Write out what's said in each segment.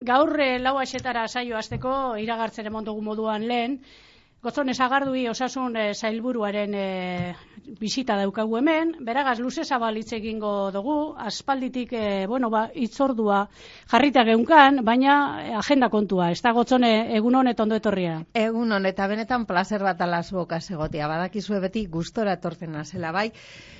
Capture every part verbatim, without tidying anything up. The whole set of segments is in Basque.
Gaur eh, lau axetara saio hasteko iragartzen emon dugu moduan lehen, Gotzone Sagardui osasun eh, sailburuaren eh, bisita daukagu hemen, beragaz luze zabal hitz egingo dugu, aspalditik eh, bueno, ba, itzordua jarrita geunkan, baina eh, agenda kontua, ez da Gotzone egun honet ondo etorria? Egun honet, eta benetan placer bat alaz bokaz egotia, badakizue beti gustora etortzen nazela, bai?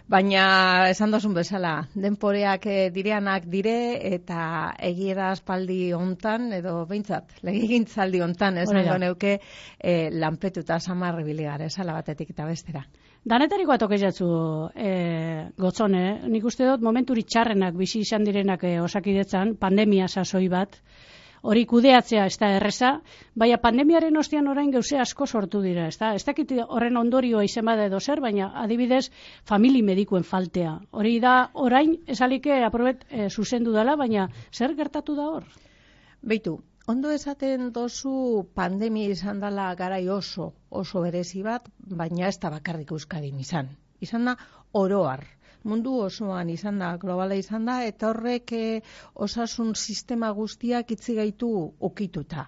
Baina esan dozun bezala, denporeak e, direanak dire eta egiera aspaldi hontan, edo behintzat, legegintzaldi hontan, esango neuke e, lanpetuta samarri biligare, esala batetik eta bestera. Danetariko atok ezatzu, e, Gotzone, nik uste dut momenturi txarrenak bizi izan direnak e, osakidetzan, pandemia sasoi bat, hori kudeatzea ez da erreza, baina pandemiaren ostean orain gauze asko sortu dira, ez da? Ez dakit horren ondorioa izen bada edo zer, baina adibidez famili medikuen faltea. Hori da orain esalike aprobet e, zuzendu dela, baina zer gertatu da hor? Beitu, ondo esaten dozu pandemia izan dela garai oso, oso berezi bat, baina ez da bakarrik Euskadin izan. Izan da oroar. Mundu osoan izan da, globala izan da, eta horrek e, osasun sistema guztiak itzi gaitu ukituta.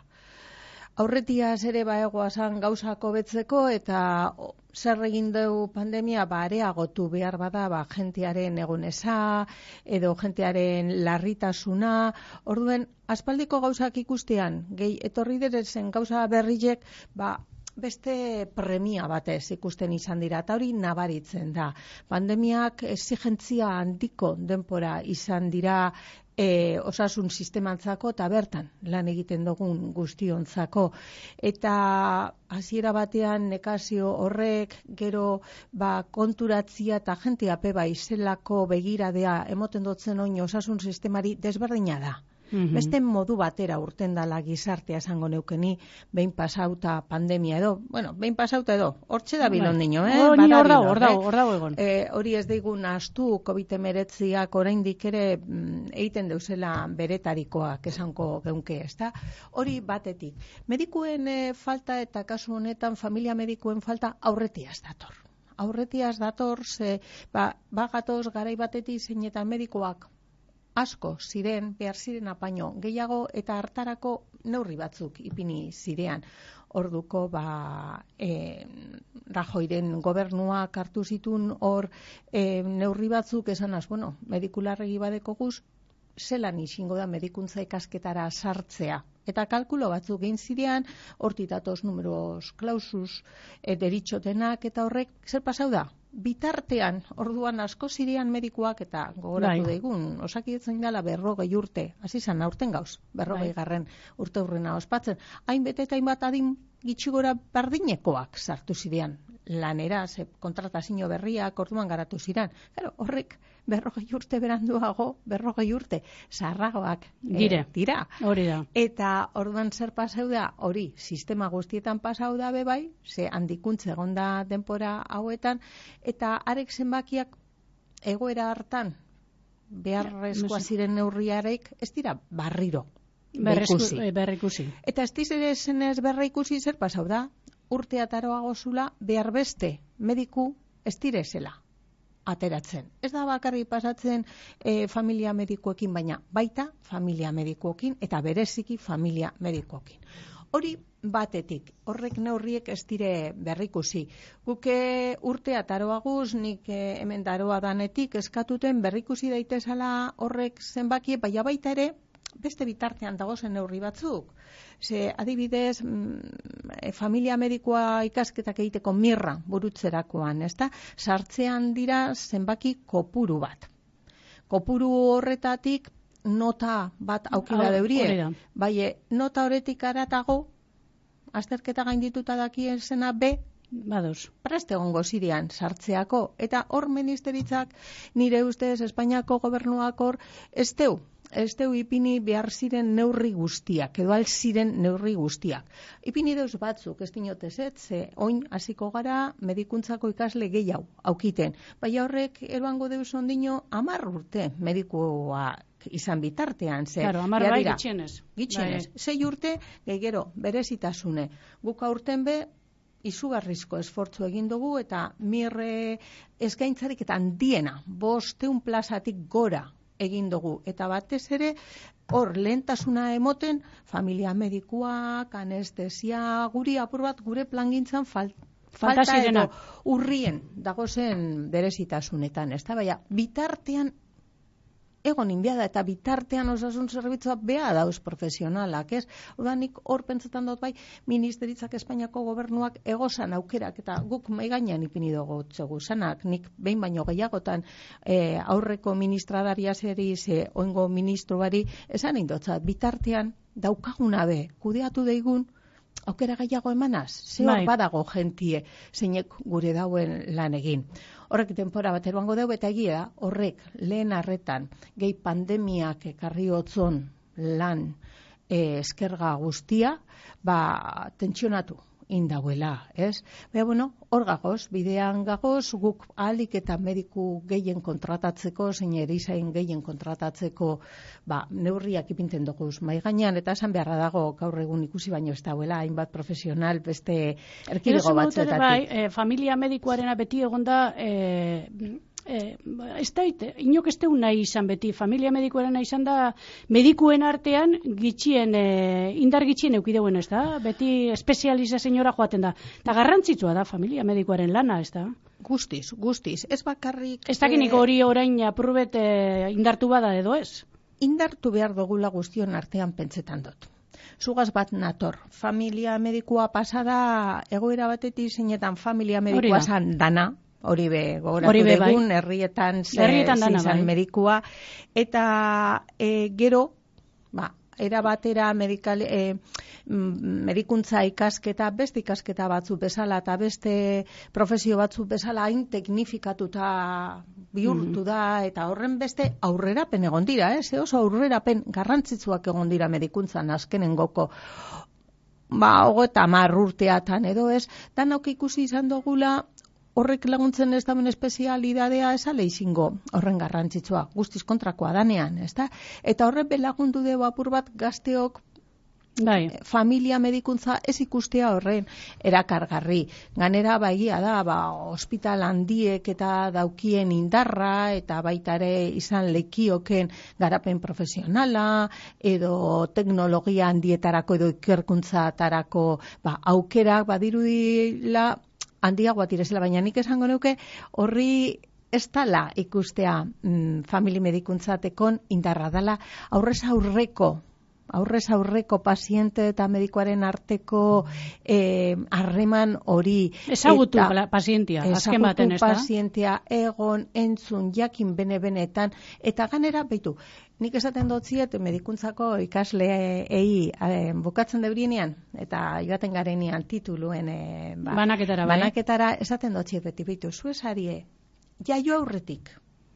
Aurretiaz ere baegoazan gauzak hobetzeko eta zer egin dugu pandemia ba areagotu behar bada ba jentearen egoneza edo jentearen larritasuna. Orduen aspaldiko gauzak ikustean, gehi etorri derezen gauza berriek ba beste premia batez ikusten izan dira, eta hori nabaritzen da. Pandemiak exigentzia handiko denpora izan dira e, osasun sistemantzako eta bertan lan egiten dugun guztiontzako. Eta hasiera batean nekazio horrek gero ba, konturatzia eta jentea peba izelako begiradea emoten dutzen oin osasun sistemari desberdina da. Mm-hmm. Beste modu batera urten dala gizartea esango neukeni, behin pasauta pandemia edo, bueno, behin pasauta edo, hortxe da bilon dino, eh? Hori hor dago, hor dago, hor dago egon. Eh, hori ez daigun astu covid hemeretziak oraindik ere mm, egiten deuzela beretarikoak esango geunke, ezta? Hori batetik. Medikuen eh, falta eta kasu honetan familia medikuen falta aurretiaz dator. Aurretiaz dator, ze, ba, bagatoz garai batetik zeinetan medikoak asko ziren, behar ziren apaino gehiago eta hartarako neurri batzuk ipini zirean. Orduko ba, e, Rajoiren gobernuak hartu zitun hor e, neurri batzuk esanaz, bueno, medikularregi badeko guz, zelan izingo da medikuntza ikasketara sartzea. Eta kalkulo batzuk egin zirean, hortitatoz numeros clausus e, deritxotenak eta horrek zer pasau da? Bitartean, orduan asko zirean medikuak eta gogoratu daigun, osakidetzen dela berrogei urte, hasi zan aurten gauz, berrogei garren urte urrena ospatzen, hainbete eta hainbat adin gitxigora berdinekoak sartu zirean lanera, ze kontratazio berriak orduan garatu ziren. Claro, horrek berrogei urte beranduago, berrogei urte sarragoak dire. E, dira. Hori da. Eta orduan zer pasau da, hori, sistema guztietan pasau da bebai, ze handikuntze egonda denpora hauetan, eta arek zenbakiak egoera hartan beharrezkoa ziren neurriarek ez dira barriro berrikusi. berrikusi. Eta ez dizere zenez berrikusi zer pasau da, urte ataroago zula behar beste mediku ez direzela ateratzen. Ez da bakarri pasatzen e, familia medikuekin, baina baita familia medikuekin eta bereziki familia medikuekin. Hori batetik, horrek neurriek ez dire berrikusi. Guke urte ataroaguz, nik e, hemen daroa danetik eskatuten berrikusi daitezala horrek zenbakie, baina baita ere beste bitartean dagozen neurri batzuk. Ze, adibidez, mm, familia medikoa ikasketak egiteko mirra burutzerakoan, ezta? Sartzean dira zenbaki kopuru bat. Kopuru horretatik nota bat aukera deurie. Bai, nota horretik aratago, azterketa gaindituta dakien zena B, Badoz. Preste egongo zirean sartzeako. Eta hor ministeritzak nire ustez Espainiako gobernuak hor ez deu. Ez deu ipini behar ziren neurri guztiak, edo al ziren neurri guztiak. Ipini deuz batzuk, ez dinotez ez, ze oin hasiko gara medikuntzako ikasle gehiago aukiten. Baina horrek eroango deuz ondino hamar urte medikua izan bitartean. Ze, claro, hamar bai gitxienez. Gitxienez. Sei urte, gehigero, berezitasune. Guka urten be, izugarrizko esfortzu egin dugu eta mirre eskaintzarik eta handiena, bosteun plazatik gora egin dugu. Eta batez ere, hor lehentasuna emoten, familia medikuak, anestesia, guri apur bat gure plangintzan fal, falta edo urrien dagozen berezitasunetan. Ez da, baina, bitartean egon inbiada eta bitartean osasun zerbitzua bea dauz profesionalak, ez? Orduan nik hor pentsetan dut bai, ministeritzak Espainiako gobernuak egozan aukerak eta guk maigainan ipini dugu txegu zanak, nik behin baino gehiagotan e, aurreko ministradaria zeri ze oingo ministro bari esan indotzat, bitartean daukaguna be, kudeatu deigun aukera gehiago emanaz, ze hor badago jentie, zeinek gure dauen lan egin. Horrek denpora bat eruango dugu eta egia da, horrek lehen arretan gehi pandemiak ekarri hotzon lan e, eskerga guztia, ba, tentsionatu indauela, ez? Baina, bueno, hor gagoz, bidean gagoz, guk ahalik eta mediku gehien kontratatzeko, zein erizain gehien kontratatzeko, ba, neurriak ipinten dugu mai gainean, eta esan beharra dago gaur egun ikusi baino ez dauela, hainbat profesional beste erkidego batzuetatik. Bai, e, familia medikuarena beti egonda, e, Eh, ez da, inok ez deun nahi izan beti, familia medikuarena izan da medikuen artean gitxien, eh, indar gitxien eukideuen, ez da? Beti espezializa senyora joaten da. Eta garrantzitsua da familia medikuaren lana, ez da? Guztiz, guztiz. Ez bakarrik... Ez dakinik hori orain apurbet eh, indartu bada edo ez? Indartu behar dugula guztion artean pentsetan dut. Zugaz bat nator. Familia medikua pasada egoera batetik zeinetan familia medikua zan dana, hori be, gogoratu degun, herrietan zizan medikua, eta e, gero, ba, era batera medikal, e, medikuntza ikasketa, beste ikasketa batzu bezala, eta beste profesio batzu bezala hain teknifikatuta bihurtu da, eta horren beste aurrerapen egon dira, eh? Ze oso aurrerapen garrantzitsuak egon dira medikuntzan azkenengoko, ba, ogo eta hamar urteatan edo ez, danok ikusi izan dugula, horrek laguntzen ez dauen espezialidadea esale izingo horren garrantzitsua, guztiz kontrakoa danean, ezta? Eta horren belagundu dugu apur bat gazteok bai. Familia medikuntza ez ikustea horren erakargarri. Ganera baigia da, ba, ospital handiek eta daukien indarra eta baita ere izan lekioken garapen profesionala edo teknologia handietarako edo ikerkuntzatarako ba, aukerak badirudila handiagoa direzela, baina nik esango nuke horri ez dala ikustea mm, famili medikuntzateko indarra dala aurrez aurreko aurrez aurreko paziente eta medikoaren arteko harreman eh, hori ezagutu pazientia, azken baten ez da? Pazientia egon, entzun, jakin bene-benetan, eta ganera, beitu, nik esaten dotziet medikuntzako ikasleei eh, bukatzen debrinean, eta joaten garenean tituluen eh, ba, banaketara, bai? Banaketara esaten dotziet beti, beitu, zuesarie, jaio aurretik,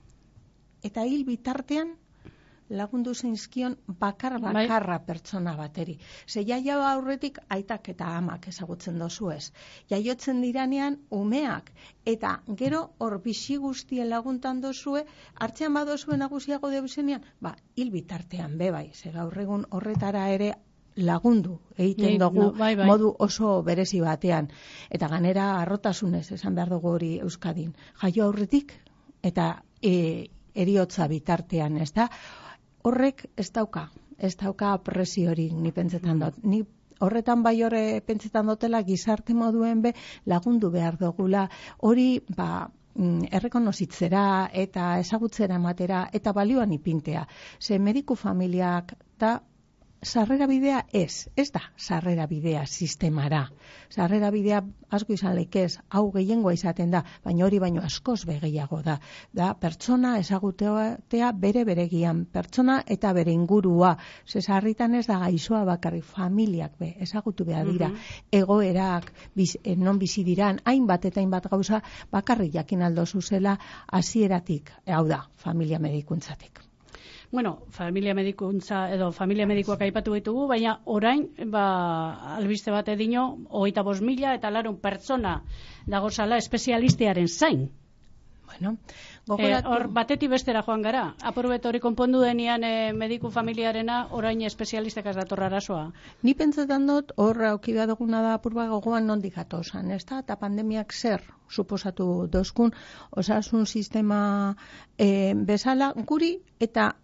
eta hil bitartean, lagundu zeizkion bakar bakarra bai. Pertsona bateri. Ze jaio aurretik aitak eta amak ezagutzen dozu ez. Jaiotzen diranean umeak eta gero hor bizi guztien laguntan dozue, hartzean badozue nagusiago deusenean, ba, hil bitartean be bai, ze gaur egun horretara ere lagundu egiten dugu no, bai, bai. Modu oso berezi batean. Eta ganera arrotasunez esan behar dugu hori Euskadin. Jaio aurretik eta e, eriotza bitartean, ez da? Horrek ez dauka, ez dauka presiorik ni pentsetan dut. Ni horretan bai horre pentsetan dutela gizarte moduen be lagundu behar dugula. Hori, ba, errekonozitzera eta ezagutzera ematera eta balioan ipintea. Ze mediku familiak da sarrera bidea ez, ez da sarrera bidea sistemara. Sarrera bidea asko izan leikez, hau gehiengoa izaten da, baina hori baino askoz begehiago da. Da pertsona ezagutea bere beregian, pertsona eta bere ingurua. Ze sarritan ez da gaizoa bakarri, familiak be, ezagutu behar dira, uh-huh. Egoerak, biz, non bizi diran, hainbat eta hainbat gauza bakarri jakin aldo zuzela hasieratik, hau da, familia medikuntzatik. Bueno, familia medikuntza edo familia medikuak aipatu ditugu, baina orain ba, albiste bat edino, hogeita bost mila eta larun pertsona dagozala espezialistearen zain. Bueno, gogoratu... Hor, e, batetik bestera joan gara. Apurbet hori konpondu denean e, mediku familiarena orain espezialistek ez datorra arazoa. Ni pentsetan dut, hor aukida duguna da apurba gogoan nondik atosan, ez da? Eta pandemiak zer suposatu dozkun osasun sistema e, bezala guri eta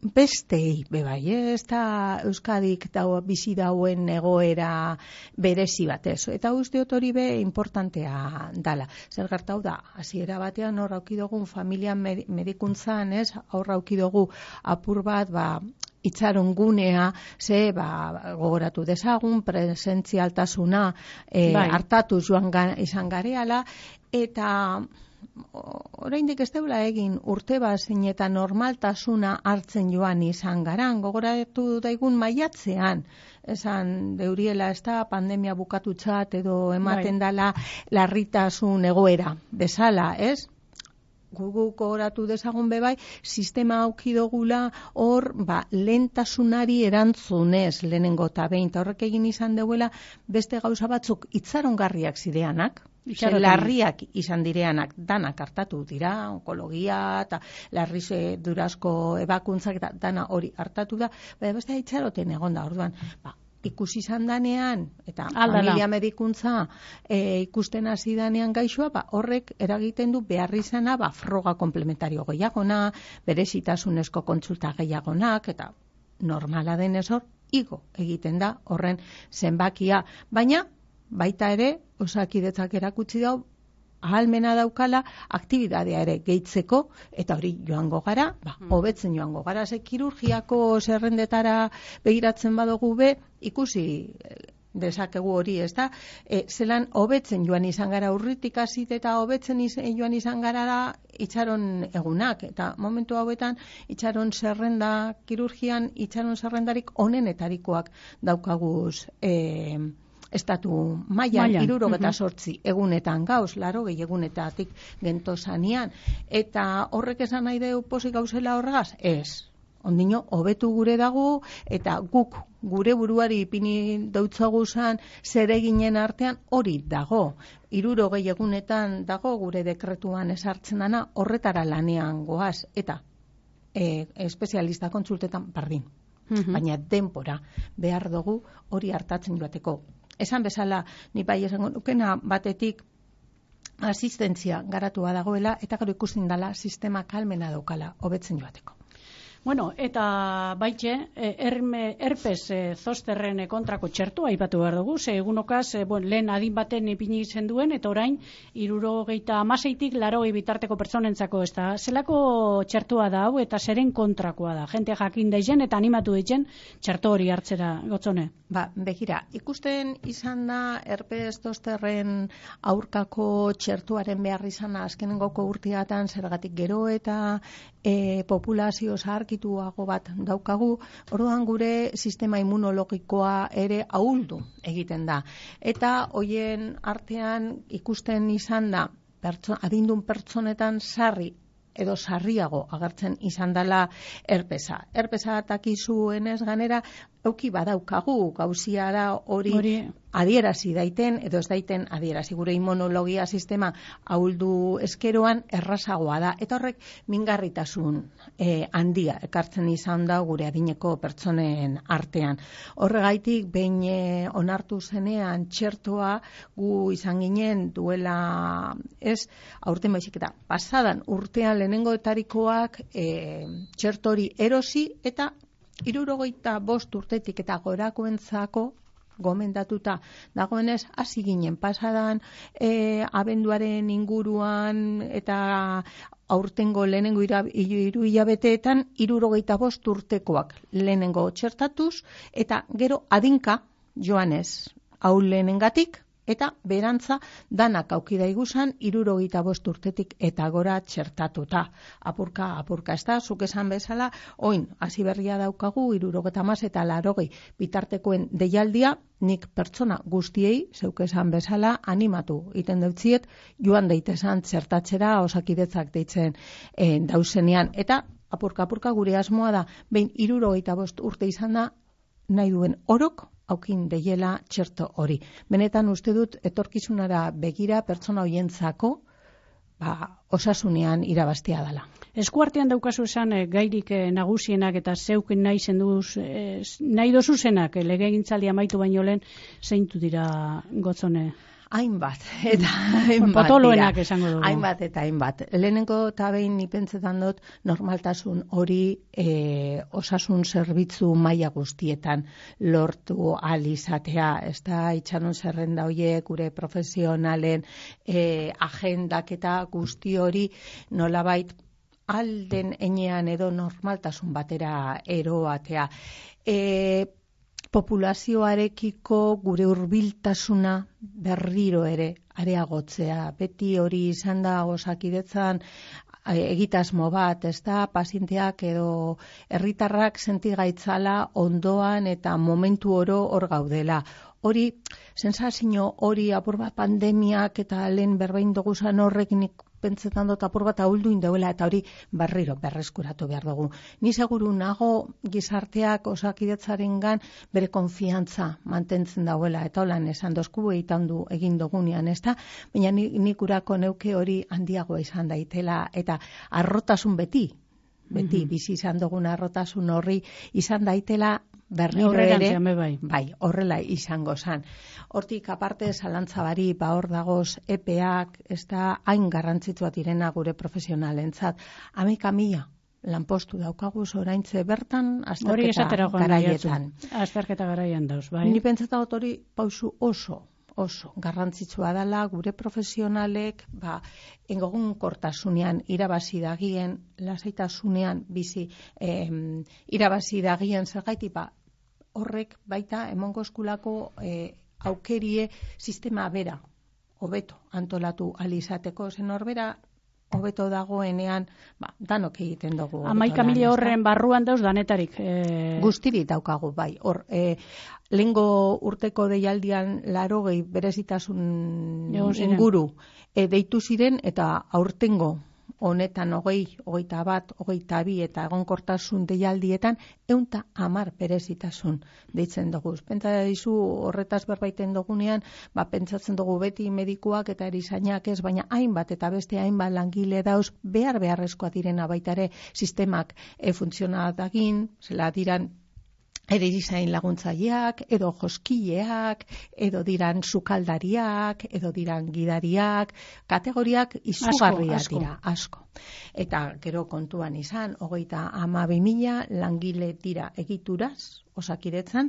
bestei bebai, ez da Euskadik dau, bizi dauen egoera berezi batez. Eta usteot hori be importantea dala. Zer gertau da, hasiera batean hor auki dugun familia medikuntzan, ez, hor auki dugu apur bat, ba, itxaron gunea, ze, ba, gogoratu dezagun, presentzialtasuna e, bai. hartatu joan ga, izan gareala, eta oraindik ez deula egin urte bazein eta normaltasuna hartzen joan izan garan, gogoratu daigun maiatzean, esan deuriela ez da pandemia bukatutzat edo ematen bai. dala larritasun egoera, bezala, ez? Guguk gogoratu dezagun bebai, sistema auki dogula hor, ba, lehentasunari erantzunez lehenengo eta behin, eta horrek egin izan deuela beste gauza batzuk itxarongarriak zideanak, larriak izan direanak, danak hartatu dira, onkologia eta larrize durazko ebakuntzak eta dana hori hartatu da, baina beste itxaroten egon da, orduan, ba, ikusi izan danean, eta Aldala. familia medikuntza e, ikusten hasi danean gaixoa, ba, horrek eragiten du behar izana, ba, froga komplementario gehiagona, berezitasunezko kontsulta gehiagonak, eta normala denez hor, igo egiten da horren zenbakia, baina baita ere, Osakidetzak erakutsi dau, ahalmena daukala, aktibidadea ere gehitzeko, eta hori joango gara, ba, hobetzen joango gara, ze kirurgiako zerrendetara begiratzen badugu be, ikusi dezakegu hori, ez da, e, zelan hobetzen joan izan gara urritik hasit eta hobetzen joan izan gara da itxaron egunak, eta momentu hauetan itxaron zerrenda, kirurgian itxaron zerrendarik onenetarikoak daukaguz e, estatu mailan hirurogeta zortzi egunetan gauz, laro gehi egunetatik gentosanean, eta horrek esan nahi deu pozik gauzela horregaz? Ez. Ondino, hobetu gure dago, eta guk gure buruari ipini dautzaguzan zer eginen artean hori dago. hirurogei egunetan dago gure dekretuan esartzen dana, horretara lanean goaz, eta e, espezialista kontsultetan bardin. Mm-hmm. Baina denbora behar dugu hori hartatzen joateko. Esan bezala, ni bai esango nukena batetik asistentzia garatua dagoela, eta gero ikusten dala sistema kalmena daukala, hobetzen joateko. Bueno, eta baitxe, erme, herpes e, zosterren kontrako txertua aipatu behar dugu, ze egunokaz, e, bon, lehen adin baten ipini zen duen, eta orain, irurogeita amaseitik larogei bitarteko pertsonentzako, ez da, zelako txertua da hau, eta zeren kontrakoa da, jente jakin daizen, eta animatu daizen, txerto hori hartzera, Gotzone? Ba, begira, ikusten izan da herpes zosterren aurkako txertuaren behar izana azkenengoko urteatan, zergatik gero eta e, populazio zaharkituago bat daukagu, orduan gure sistema immunologikoa ere ahuldu egiten da. Eta hoien artean ikusten izan da, pertso, adindun pertsonetan sarri edo sarriago agertzen izan dela herpesa. Herpesa takizuenez ganera, euki badaukagu, gauzia da hori, hori adierazi daiten, edo ez daiten adierazi. Gure immunologia sistema ahuldu eskeroan errazagoa da, eta horrek mingarritasun eh, handia ekartzen izan da gure adineko pertsonen artean. Horregaitik, behin eh, onartu zenean txertoa gu izan ginen duela, ez, aurten baizik eta pasadan urtean lehenengoetarikoak eh, txertori erosi, eta hirurogeita bost urtetik eta gorakoentzako gomendatuta dagoenez hasi ginen pasadan e, abenduaren inguruan eta aurtengo lehenengo hiru hilabeteetan hirurogeita bost urtekoak lehenengo txertatuz, eta gero adinka joanez hau lehenengatik, eta berantza danak aukida iguzan hirurogeita bost urtetik eta gora txertatuta. Apurka, apurka, ez da, zuk esan bezala, oin, hasi berria daukagu, hirurogeita hamar eta larogei bitartekoen deialdia, nik pertsona guztiei, zeuk esan bezala, animatu iten deutziet, joan daitesan txertatzera Osakidetzak deitzen e, dauzenean. Eta apurka, apurka gure asmoa da, behin hirurogeita bost urte izan da, nahi duen orok, aukin deiela txerto hori. Benetan uste dut etorkizunara begira pertsona hoientzako ba, osasunean irabaztea dela. Eskuartean daukazu esan e, gairik e, nagusienak eta zeuk nahi zenduz, e, nahi dozu zenak e, legegintzaldia amaitu baino lehen zeintu dira, Gotzone? hainbat, eta hainbat potoloenak esango dugu. Hainbat eta hainbat. Lehenengo eta behin nipentzetan dut normaltasun hori e, osasun zerbitzu maila guztietan lortu ahal izatea. Ez da itxaron zerrenda horiek gure profesionalen e, agendak eta guzti hori nolabait alden enean edo normaltasun batera eroatea. E, populazioarekiko gure hurbiltasuna berriro ere areagotzea. Beti hori izan da Osakidetzan egitasmo bat, ez da, pazienteak edo herritarrak sentigaitzala ondoan eta momentu oro hor gaudela. Hori, sensazio hori apur bat pandemiak eta lehen berbein duguzan horrek nik pentsetan dut apur bat ahuldu indauela eta hori berriro berreskuratu behar dugu. Ni seguru nago gizarteak Osakidetzarengan bere konfiantza mantentzen dauela eta holan esan dozku eitan du egin dugunean, ez da? Baina nik urako neuke hori handiagoa izan daitela eta arrotasun beti, beti mm-hmm. bizi izan dugun arrotasun horri izan daitela berriro ere, bai. bai, horrela izango zan. Hortik aparte zalantza bari, ba hor dagoz epeak, ez da hain garrantzitsua direna gure profesionalentzat. Hamaika mila lanpostu daukaguz oraintze bertan azterketa garaietan. Azterketa garaian dauz, bai. Ni pentsatzen dut hori pausu oso, oso garrantzitsua dela gure profesionalek, ba, egonkortasunean irabazi dagien, lasaitasunean bizi eh, irabazi dagien zergaiti, ba, horrek baita emongo eskulako eh, aukerie sistema bera, hobeto antolatu alizateko, zen horbera hobeto dagoenean, ba, danok egiten dugu. Hamaika mila horren barruan dauz danetarik. E... Guztirik daukagu, bai. Hor, e, lehengo urteko deialdian larogei berezitasun inguru e, deitu ziren eta aurtengo honetan hogei, hogeita bat, hogeita bi eta egonkortasun deialdietan eunta hamar berezitasun deitzen dugu. Pentsa dizu horretaz berbaiten dugunean, ba, pentsatzen dugu beti medikuak eta erizainak ez, baina hainbat eta beste hainbat langile dauz behar beharrezkoa direna baita ere sistemak e, funtzionatagin, zela diran erizain laguntzaileak, edo joskileak, edo diran sukaldariak, edo diran gidariak, kategoriak izugarriak dira, asko. Eta gero kontuan izan, hogeita hamabi mila langile dira egituraz, Osakidetzan,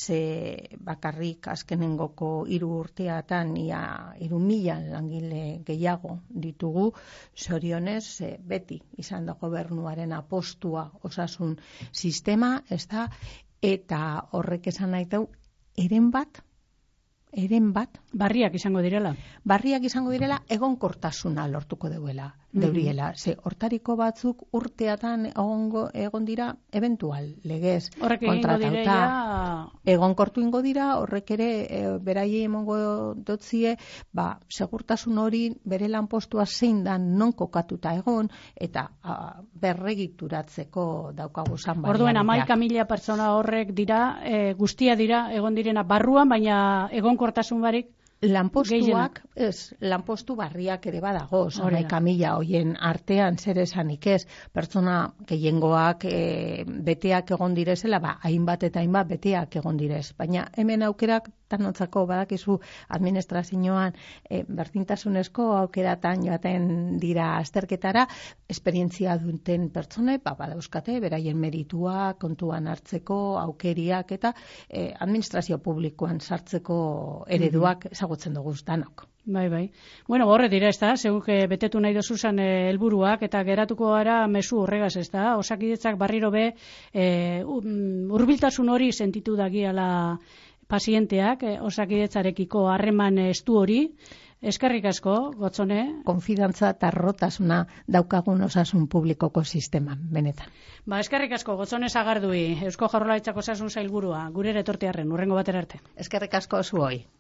ze bakarrik azkenengoko hiru urteatan ia hiru mila langile gehiago ditugu, zorionez beti izan da gobernuaren apostua osasun sistema, ez da, eta horrek esan nahi dau, eren bat, eren bat. Barriak izango direla. Barriak izango direla, egonkortasuna lortuko deuela, deuriela. Ze, hortariko batzuk urteatan egongo, egon dira, eventual, legez, horrek kontratauta. Egonkortu ingo dira, horrek ere, e, berai emongo dotzie, ba, segurtasun hori bere lanpostua zein da non kokatuta egon, eta a, berregituratzeko daukagu zan bariabideak. Orduen, hamaika mila pertsona horrek dira, e, guztia dira, egon direna barruan, baina egonkortasun barik, lanpostuak, ez, lanpostu barriak ere badago, hamaika mila hoien artean zer esanik ez, pertsona gehiengoak e, beteak egon direzela, ba, hainbat eta hainbat beteak egon direz. Baina hemen aukerak tanotzako badakizu administrazioan e, berdintasunezko aukeratan joaten dira azterketara, esperientzia duten pertsone, ba, badauzkate, beraien meritua kontuan hartzeko aukeriak eta e, administrazio publikoan sartzeko ereduak mm-hmm. ezagutzen dugu danok. Bai, bai. Bueno, horre dira, ez da, seguk betetu nahi dozuzan helburuak eta geratuko gara mezu horregaz, ez da, Osakidetzak barriro be e, hurbiltasun hori sentitu dagiala pazienteak, e, Osakidetzarekiko harreman estu hori, eskerrik asko, Gotzone. Konfidantza eta arrotasuna daukagun osasun publikoko sisteman, benetan. Ba, eskerrik asko, Gotzone Sagardui, Eusko Jaurlaritzako osasun sailburua, gure etortearren, urrengo batera arte. Eskerrik asko zuoi.